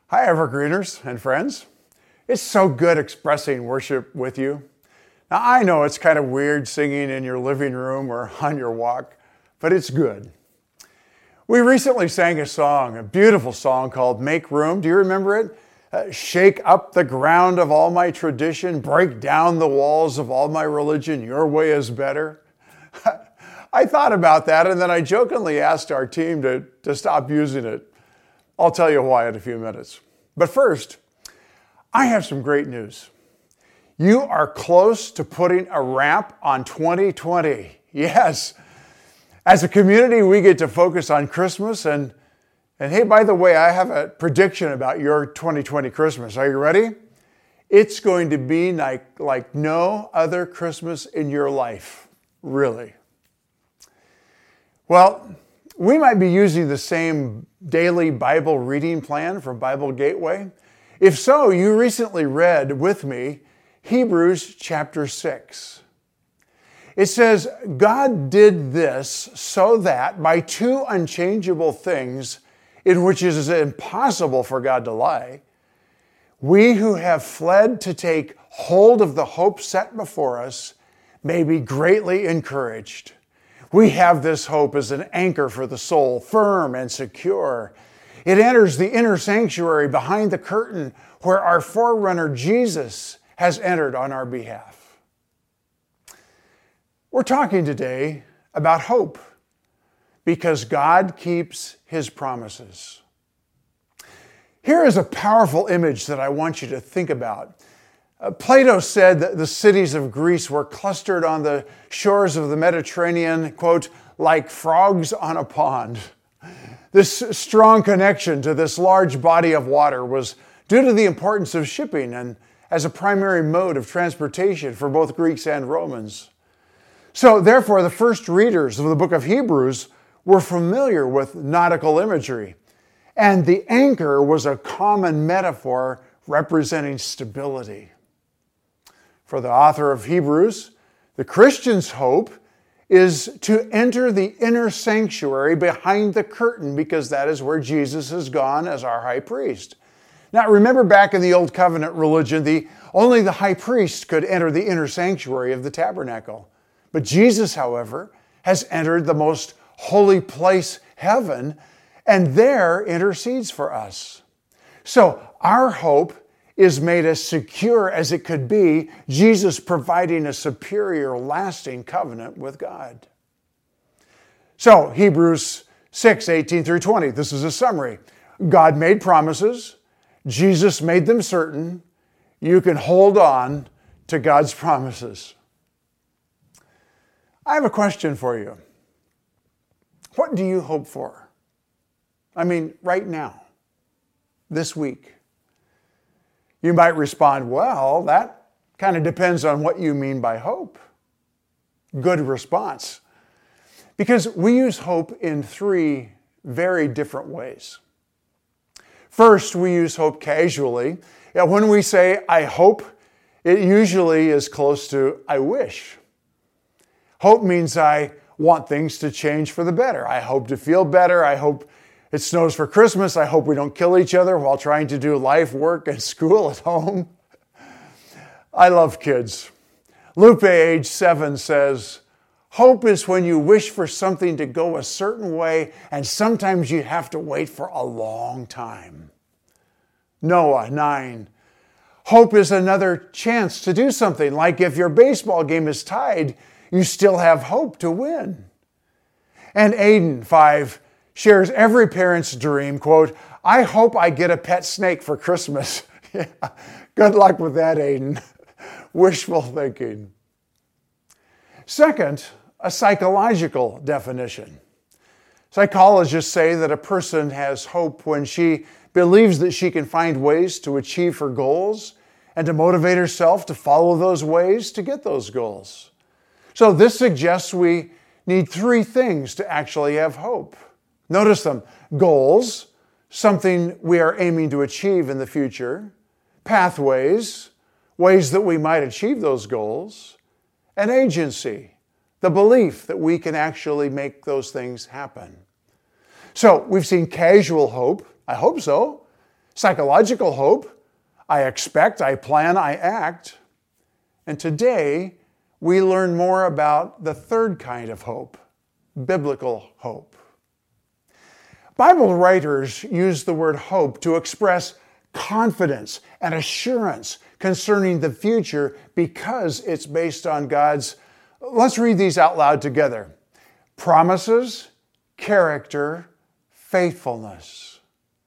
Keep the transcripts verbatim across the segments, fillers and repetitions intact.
Hi, Evergreeners and friends. It's so good expressing worship with you. Now, I know it's kind of weird singing in your living room or on your walk, but it's good. We recently sang a song, a beautiful song called Make Room. Do you remember it? Uh, shake up the ground of all my tradition, break down the walls of all my religion, your way is better. I thought about that and then I jokingly asked our team to, to stop using it. I'll tell you why in a few minutes. But first, I have some great news. You are close to putting a wrap on twenty twenty. Yes. As a community, we get to focus on Christmas. And, and hey, by the way, I have a prediction about your twenty twenty Christmas. Are you ready? It's going to be like, like no other Christmas in your life. Really. Well, we might be using the same daily Bible reading plan from Bible Gateway. If so, you recently read with me Hebrews chapter six. It says, God did this so that by two unchangeable things in which it is impossible for God to lie, we who have fled to take hold of the hope set before us may be greatly encouraged. We have this hope as an anchor for the soul, firm and secure. It enters the inner sanctuary behind the curtain where our forerunner Jesus has entered on our behalf. We're talking today about hope because God keeps His promises. Here is a powerful image that I want you to think about. Uh, Plato said that the cities of Greece were clustered on the shores of the Mediterranean, quote, like frogs on a pond. This strong connection to this large body of water was due to the importance of shipping and as a primary mode of transportation for both Greeks and Romans. So therefore, the first readers of the book of Hebrews were familiar with nautical imagery, and the anchor was a common metaphor representing stability. For the author of Hebrews, the Christian's hope is to enter the inner sanctuary behind the curtain because that is where Jesus has gone as our high priest. Now remember, back in the Old Covenant religion, the, only the high priest could enter the inner sanctuary of the tabernacle. But Jesus, however, has entered the most holy place, heaven, and there intercedes for us. So our hope is made as secure as it could be, Jesus providing a superior, lasting covenant with God. So, Hebrews six, eighteen through twenty, this is a summary. God made promises, Jesus made them certain, you can hold on to God's promises. I have a question for you. What do you hope for? I mean, right now, this week. You might respond, well, that kind of depends on what you mean by hope. Good response. Because we use hope in three very different ways. First, we use hope casually. Yeah, when we say, I hope, it usually is close to, I wish. Hope means I want things to change for the better. I hope to feel better. I hope it snows for Christmas. I hope we don't kill each other while trying to do life, work, and school at home. I love kids. Lupe, age seven, says, hope is when you wish for something to go a certain way, and sometimes you have to wait for a long time. Noah, nine, hope is another chance to do something, like if your baseball game is tied, you still have hope to win. And Aiden, five, shares every parent's dream, quote, I hope I get a pet snake for Christmas. Yeah. Good luck with that, Aiden. Wishful thinking. Second, a psychological definition. Psychologists say that a person has hope when she believes that she can find ways to achieve her goals and to motivate herself to follow those ways to get those goals. So this suggests we need three things to actually have hope. Notice them. Goals, something we are aiming to achieve in the future. Pathways, ways that we might achieve those goals. And agency, the belief that we can actually make those things happen. So we've seen casual hope. I hope so. Psychological hope, I expect, I plan, I act. And today, we learn more about the third kind of hope, biblical hope. Bible writers use the word hope to express confidence and assurance concerning the future because it's based on God's, let's read these out loud together, promises, character, faithfulness.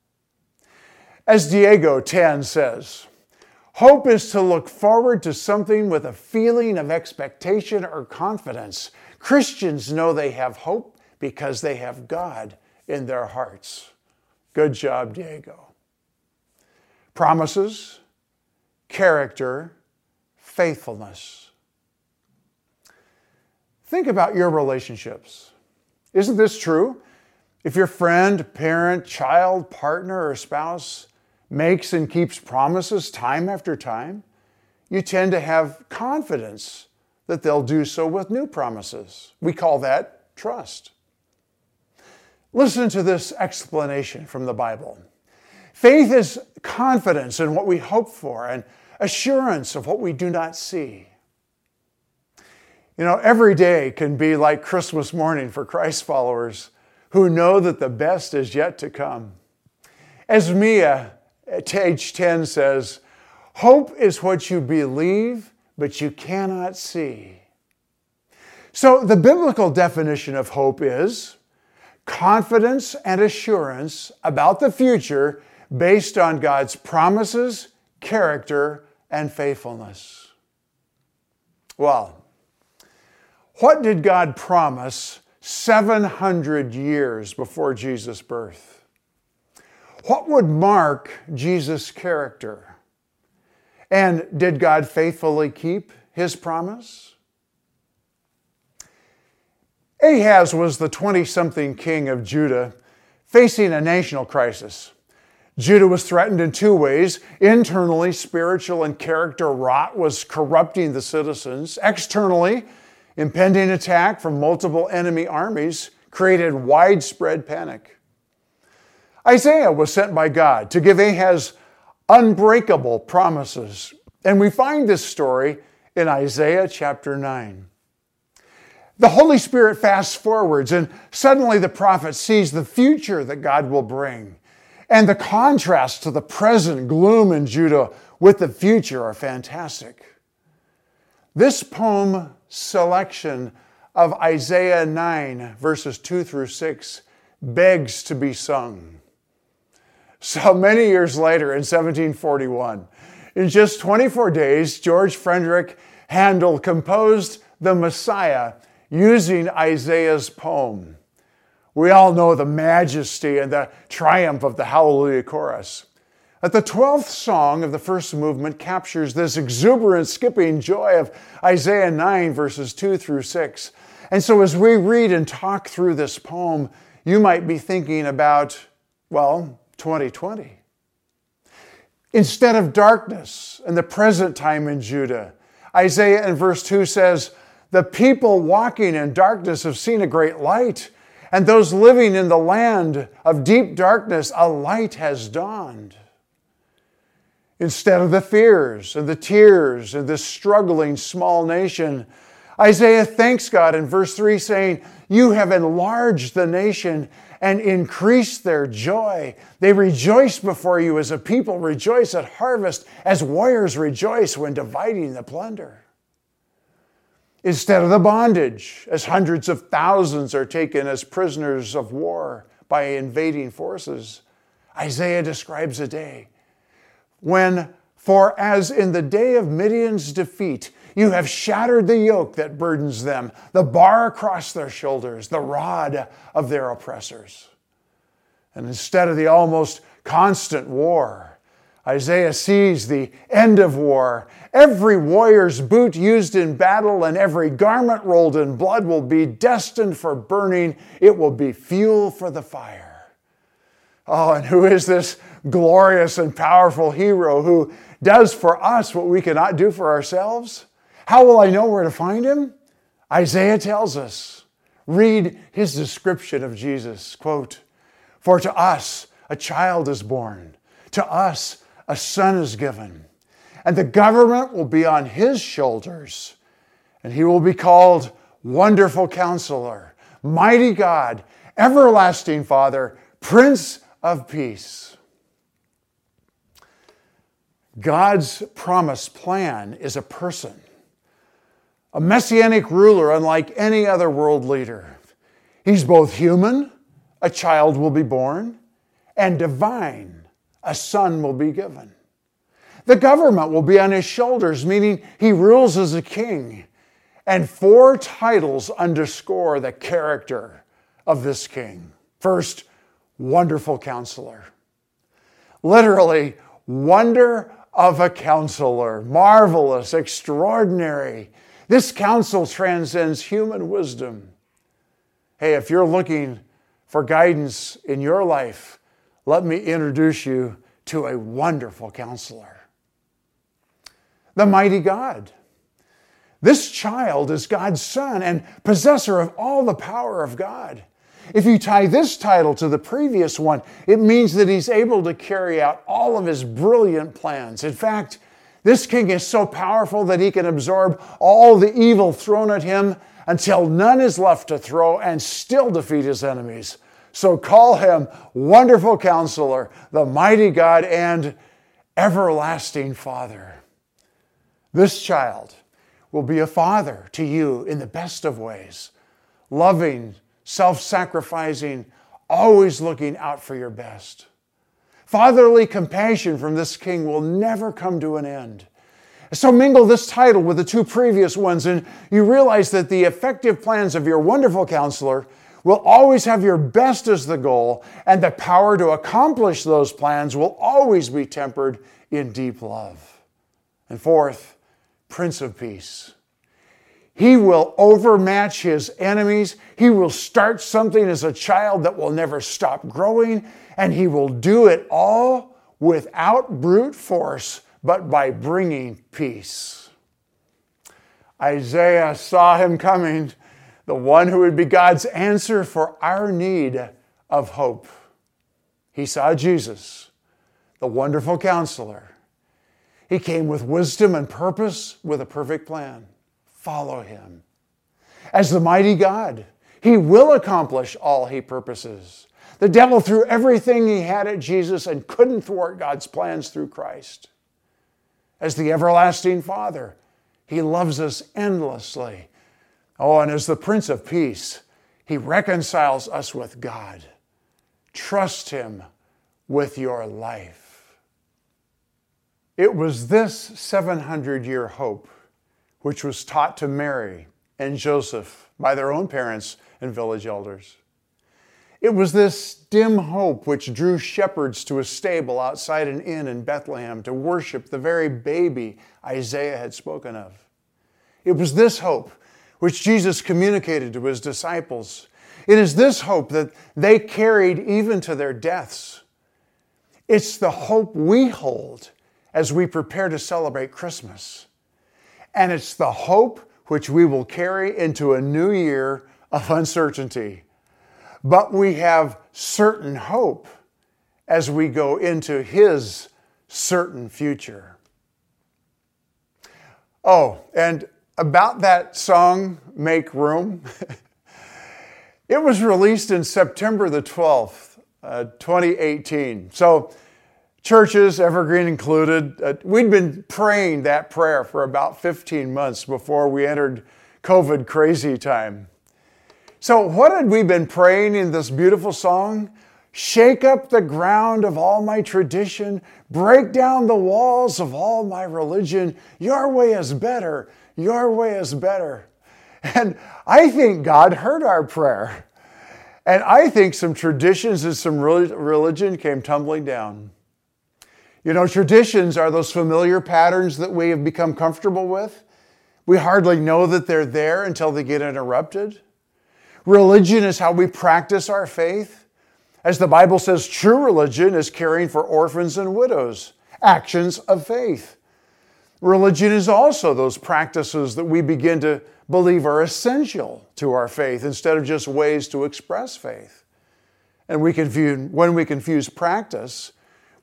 As Diego ten says, hope is to look forward to something with a feeling of expectation or confidence. Christians know they have hope because they have God in their hearts. Good job, Diego. Promises, character, faithfulness. Think about your relationships. Isn't this true? If your friend, parent, child, partner, or spouse makes and keeps promises time after time, you tend to have confidence that they'll do so with new promises. We call that trust. Listen to this explanation from the Bible. Faith is confidence in what we hope for and assurance of what we do not see. You know, every day can be like Christmas morning for Christ followers who know that the best is yet to come. As Mia at age ten says, hope is what you believe, but you cannot see. So the biblical definition of hope is confidence and assurance about the future based on God's promises, character, and faithfulness. Well, what did God promise seven hundred years before Jesus' birth? What would mark Jesus' character? And did God faithfully keep his promise? Ahaz was the twenty-something king of Judah, facing a national crisis. Judah was threatened in two ways. Internally, spiritual and character rot was corrupting the citizens. Externally, impending attack from multiple enemy armies created widespread panic. Isaiah was sent by God to give Ahaz unbreakable promises. And we find this story in Isaiah chapter nine. The Holy Spirit fast forwards, and suddenly the prophet sees the future that God will bring. And the contrast to the present gloom in Judah with the future are fantastic. This poem selection of Isaiah nine, verses two through six, begs to be sung. So many years later, in seventeen forty-one, in just twenty-four days, George Frederick Handel composed The Messiah using Isaiah's poem. We all know the majesty and the triumph of the Hallelujah chorus. But the twelfth song of the first movement captures this exuberant, skipping joy of Isaiah nine, verses two through six. And so as we read and talk through this poem, you might be thinking about, well, twenty twenty. Instead of darkness and the present time in Judah, Isaiah in verse two says, the people walking in darkness have seen a great light, and those living in the land of deep darkness, a light has dawned. Instead of the fears and the tears and this struggling small nation, Isaiah thanks God in verse three saying, you have enlarged the nation and increased their joy. They rejoice before you as a people rejoice at harvest, as warriors rejoice when dividing the plunder. Instead of the bondage, as hundreds of thousands are taken as prisoners of war by invading forces, Isaiah describes a day when, for as in the day of Midian's defeat, you have shattered the yoke that burdens them, the bar across their shoulders, the rod of their oppressors. And instead of the almost constant war, Isaiah sees the end of war. Every warrior's boot used in battle and every garment rolled in blood will be destined for burning. It will be fuel for the fire. Oh, and who is this glorious and powerful hero who does for us what we cannot do for ourselves? How will I know where to find him? Isaiah tells us. Read his description of Jesus. Quote, for to us a child is born. To us, a son is given, and the government will be on his shoulders, and he will be called Wonderful Counselor, Mighty God, Everlasting Father, Prince of Peace. God's promised plan is a person, a messianic ruler unlike any other world leader. He's both human, a child will be born, and divine, a son will be given. The government will be on his shoulders, meaning he rules as a king. And four titles underscore the character of this king. First, Wonderful Counselor. Literally, wonder of a counselor. Marvelous, extraordinary. This counsel transcends human wisdom. Hey, if you're looking for guidance in your life, let me introduce you to a wonderful counselor. The mighty God. This child is God's son and possessor of all the power of God. If you tie this title to the previous one, it means that he's able to carry out all of his brilliant plans. In fact, this king is so powerful that he can absorb all the evil thrown at him until none is left to throw and still defeat his enemies. So call him Wonderful Counselor, the Mighty God, and Everlasting Father. This child will be a father to you in the best of ways, loving, self-sacrificing, always looking out for your best. Fatherly compassion from this king will never come to an end. So mingle this title with the two previous ones, and you realize that the effective plans of your Wonderful Counselor will always have your best as the goal, and the power to accomplish those plans will always be tempered in deep love. And fourth, Prince of Peace. He will overmatch his enemies. He will start something as a child that will never stop growing, and he will do it all without brute force, but by bringing peace. Isaiah saw him coming, the one who would be God's answer for our need of hope. He saw Jesus, the Wonderful Counselor. He came with wisdom and purpose with a perfect plan. Follow him. As the mighty God, he will accomplish all he purposes. The devil threw everything he had at Jesus and couldn't thwart God's plans through Christ. As the everlasting Father, he loves us endlessly. Oh, and as the Prince of Peace, he reconciles us with God. Trust him with your life. It was this seven hundred year hope which was taught to Mary and Joseph by their own parents and village elders. It was this dim hope which drew shepherds to a stable outside an inn in Bethlehem to worship the very baby Isaiah had spoken of. It was this hope which Jesus communicated to his disciples. It is this hope that they carried even to their deaths. It's the hope we hold as we prepare to celebrate Christmas. And it's the hope which we will carry into a new year of uncertainty. But we have certain hope as we go into his certain future. Oh, and about that song, Make Room, it was released in September the twelfth, uh, twenty eighteen. So churches, Evergreen included, uh, we'd been praying that prayer for about fifteen months before we entered COVID crazy time. So what had we been praying in this beautiful song? Shake up the ground of all my tradition, break down the walls of all my religion. Your way is better, your way is better. And I think God heard our prayer. And I think some traditions and some religion came tumbling down. You know, traditions are those familiar patterns that we have become comfortable with. We hardly know that they're there until they get interrupted. Religion is how we practice our faith. As the Bible says, true religion is caring for orphans and widows, actions of faith. Religion is also those practices that we begin to believe are essential to our faith instead of just ways to express faith. And we confuse, when we confuse practice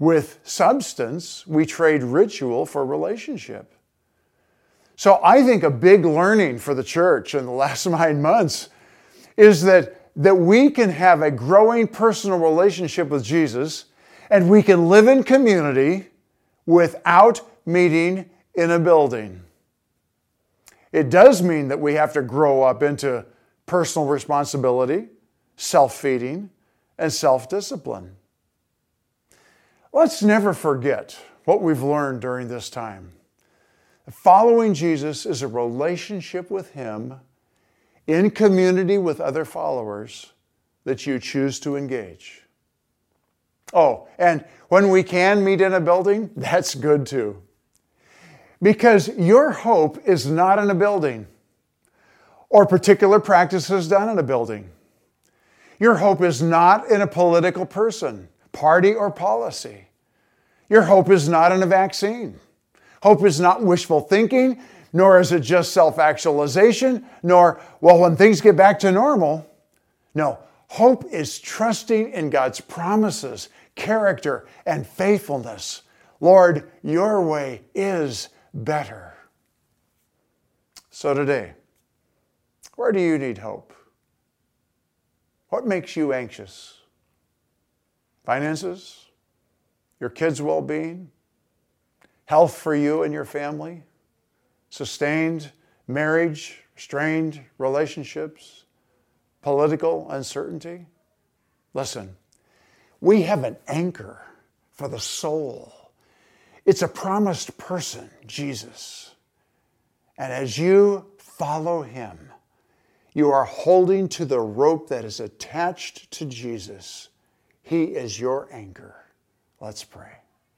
With substance, we trade ritual for relationship. So I think a big learning for the church in the last nine months is that, that we can have a growing personal relationship with Jesus, and we can live in community without meeting in a building. It does mean that we have to grow up into personal responsibility, self-feeding, and self-discipline. Let's never forget what we've learned during this time. Following Jesus is a relationship with Him in community with other followers that you choose to engage. Oh, and when we can meet in a building, that's good too. Because your hope is not in a building or particular practices done in a building. Your hope is not in a political person, party, or policy. Your hope is not in a vaccine. Hope is not wishful thinking, nor is it just self-actualization, nor, well, when things get back to normal. No, hope is trusting in God's promises, character, and faithfulness. Lord, your way is better. So today, where do you need hope? What makes you anxious? Finances? Your kids' well-being? Health for you and your family? Sustained marriage, strained relationships? Political uncertainty? Listen, we have an anchor for the soul. It's a promised person, Jesus. And as you follow Him, you are holding to the rope that is attached to Jesus. He is your anchor. Let's pray.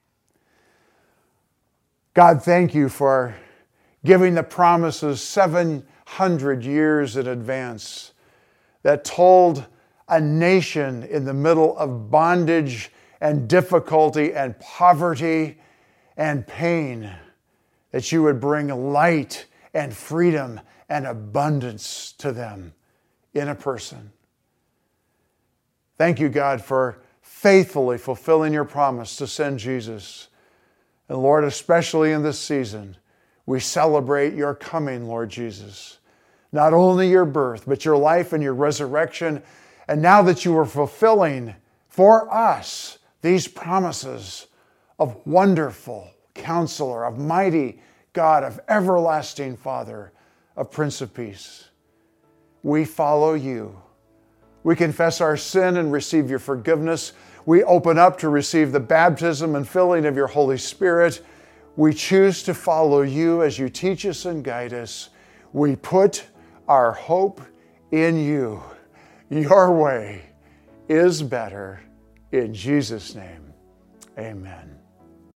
God, thank you for giving the promises seven hundred years in advance that told a nation in the middle of bondage and difficulty and poverty and pain that you would bring light and freedom and abundance to them in a person. Thank you, God, for faithfully fulfilling your promise to send Jesus. And Lord, especially in this season, we celebrate your coming, Lord Jesus. Not only your birth, but your life and your resurrection. And now that you are fulfilling for us these promises of wonderful Counselor, of mighty God, of everlasting Father, of Prince of Peace. We follow you. We confess our sin and receive your forgiveness. We open up to receive the baptism and filling of your Holy Spirit. We choose to follow you as you teach us and guide us. We put our hope in you. Your way is better. In Jesus' name, amen.